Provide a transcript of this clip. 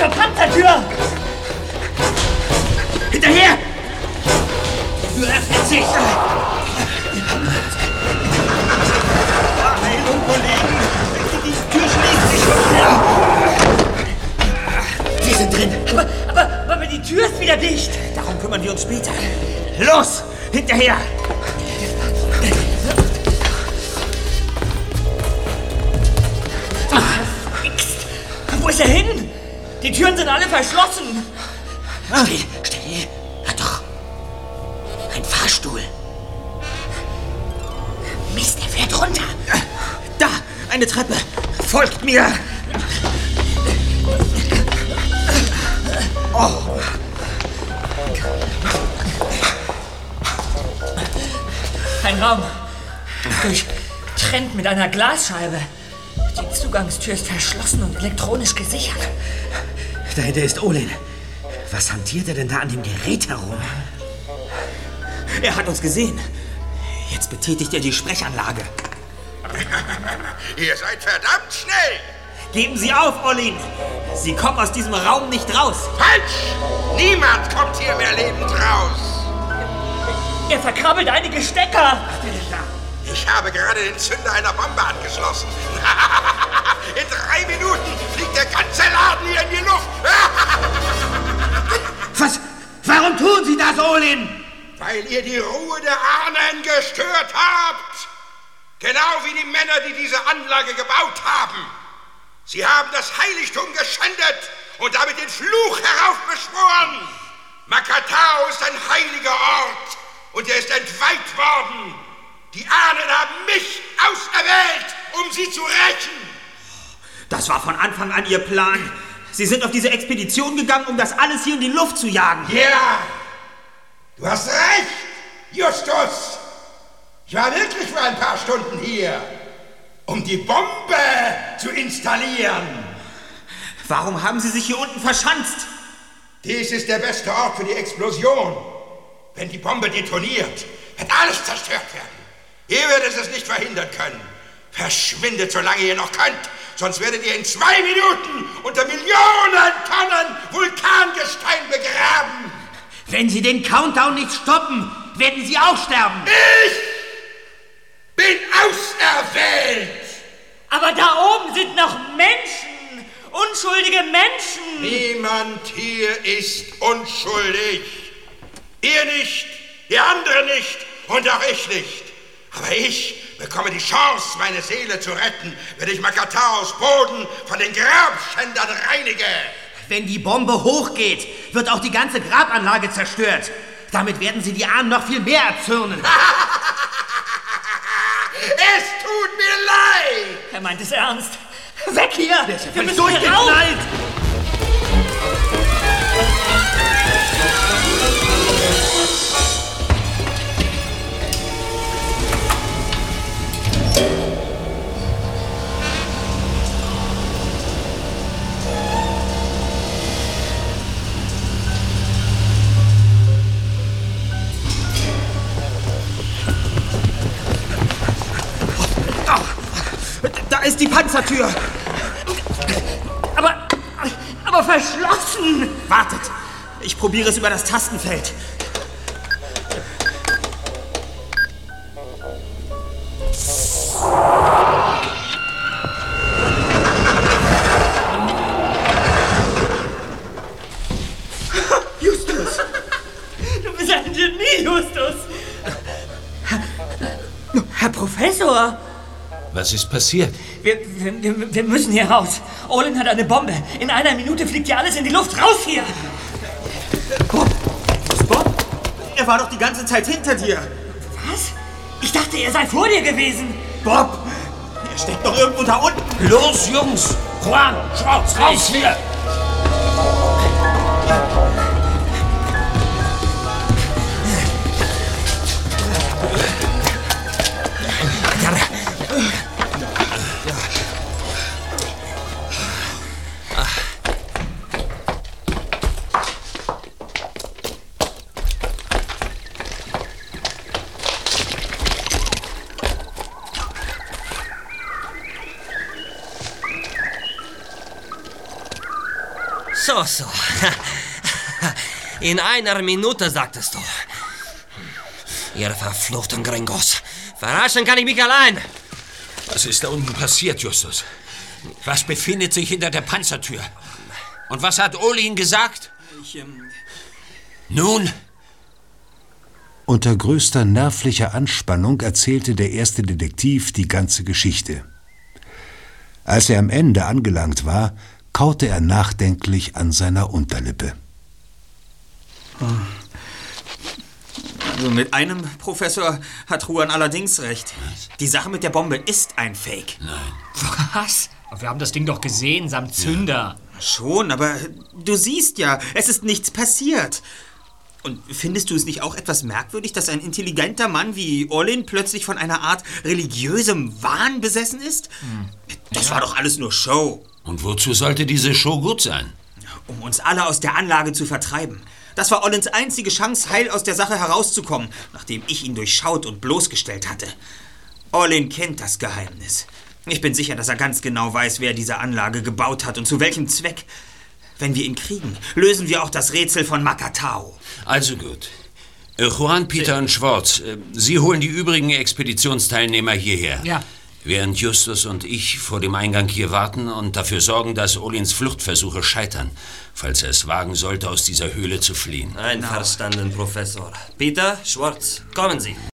zur Panzertür! Hinterher! Die Tür öffnet sich! Heilung, Kollegen! Die Tür schließt sich schon wieder! Wir sind drin! Aber die Tür ist wieder dicht! Darum kümmern wir uns später. Los! Hinterher! Wo ist er hin? Die Türen sind alle verschlossen! Still! Hör doch! Ein Fahrstuhl! Mist, er fährt runter! Da! Eine Treppe! Folgt mir! Oh. Ein Raum. Durchtrennt mit einer Glasscheibe. Die Zugangstür ist verschlossen und elektronisch gesichert. Dahinter ist Olin. Was hantiert er denn da an dem Gerät herum? Er hat uns gesehen. Jetzt betätigt er die Sprechanlage. Ihr seid verdammt schnell! Geben Sie auf, Olin! Sie kommen aus diesem Raum nicht raus! Falsch! Niemand kommt hier mehr lebend raus! Er verkrabbelt einige Stecker! Ich habe gerade den Zünder einer Bombe angeschlossen. In 3 Minuten fliegt der ganze Laden hier in die Luft! Was? Warum tun Sie das, Olin? Weil ihr die Ruhe der Ahnen gestört habt! Genau wie die Männer, die diese Anlage gebaut haben! Sie haben das Heiligtum geschändet und damit den Fluch heraufbeschworen. Makatao ist ein heiliger Ort und er ist entweiht worden. Die Ahnen haben mich auserwählt, um sie zu rächen. Das war von Anfang an Ihr Plan. Sie sind auf diese Expedition gegangen, um das alles hier in die Luft zu jagen. Ja, du hast recht, Justus. Ich war wirklich für ein paar Stunden hier, um die Bombe zu installieren. Warum haben Sie sich hier unten verschanzt? Dies ist der beste Ort für die Explosion. Wenn die Bombe detoniert, wird alles zerstört werden. Ihr werdet es nicht verhindern können. Verschwindet, solange ihr noch könnt, sonst werdet ihr in 2 Minuten unter Millionen Tonnen Vulkangestein begraben. Wenn Sie den Countdown nicht stoppen, werden Sie auch sterben. Ich bin auserwählt! Aber da oben sind noch Menschen! Unschuldige Menschen! Niemand hier ist unschuldig. Ihr nicht, die anderen nicht und auch ich nicht. Aber ich bekomme die Chance, meine Seele zu retten, wenn ich Makataos Boden von den Grabschändern reinige. Wenn die Bombe hochgeht, wird auch die ganze Grabanlage zerstört. Damit werden Sie die Ahnen noch viel mehr erzürnen. Es tut mir leid! Er meint es ernst. Weg hier! Wir müssen durchgeknallt! Da ist die Panzertür! Aber verschlossen! Wartet! Ich probiere es über das Tastenfeld. Justus! Du bist ein Genie, Justus! Herr Professor! Was ist passiert? Wir müssen hier raus. Olin hat eine Bombe. In 1 Minute fliegt hier alles in die Luft. Raus hier! Bob! Bob? Er war doch die ganze Zeit hinter dir. Was? Ich dachte, er sei vor dir gewesen. Bob! Er steckt doch irgendwo da unten. Los, Jungs! Juan, Schwarz, raus hier! So. In einer Minute, sagtest du. Ihr verfluchten Gringos. Verarschen kann ich mich allein. Was ist da unten passiert, Justus? Was befindet sich hinter der Panzertür? Und was hat Olin gesagt? Nun? Unter größter nervlicher Anspannung erzählte der erste Detektiv die ganze Geschichte. Als er am Ende angelangt war, kaute er nachdenklich an seiner Unterlippe. Also mit einem, Professor, hat Juan allerdings recht. Die Sache mit der Bombe ist ein Fake. Nein. Was? Wir haben das Ding doch gesehen, samt Zünder. Schon, aber du siehst ja, es ist nichts passiert. Und findest du es nicht auch etwas merkwürdig, dass ein intelligenter Mann wie Olin plötzlich von einer Art religiösem Wahn besessen ist? Das war doch alles nur Show. Und wozu sollte diese Show gut sein? Um uns alle aus der Anlage zu vertreiben. Das war Olins einzige Chance, heil aus der Sache herauszukommen, nachdem ich ihn durchschaut und bloßgestellt hatte. Olin kennt das Geheimnis. Ich bin sicher, dass er ganz genau weiß, wer diese Anlage gebaut hat und zu welchem Zweck. Wenn wir ihn kriegen, lösen wir auch das Rätsel von Makatao. Also gut. Juan, Peter und Schwartz, Sie holen die übrigen Expeditionsteilnehmer hierher. Ja. Während Justus und ich vor dem Eingang hier warten und dafür sorgen, dass Olins Fluchtversuche scheitern, falls er es wagen sollte, aus dieser Höhle zu fliehen. Einverstanden, Professor. Peter, Schwartz, kommen Sie.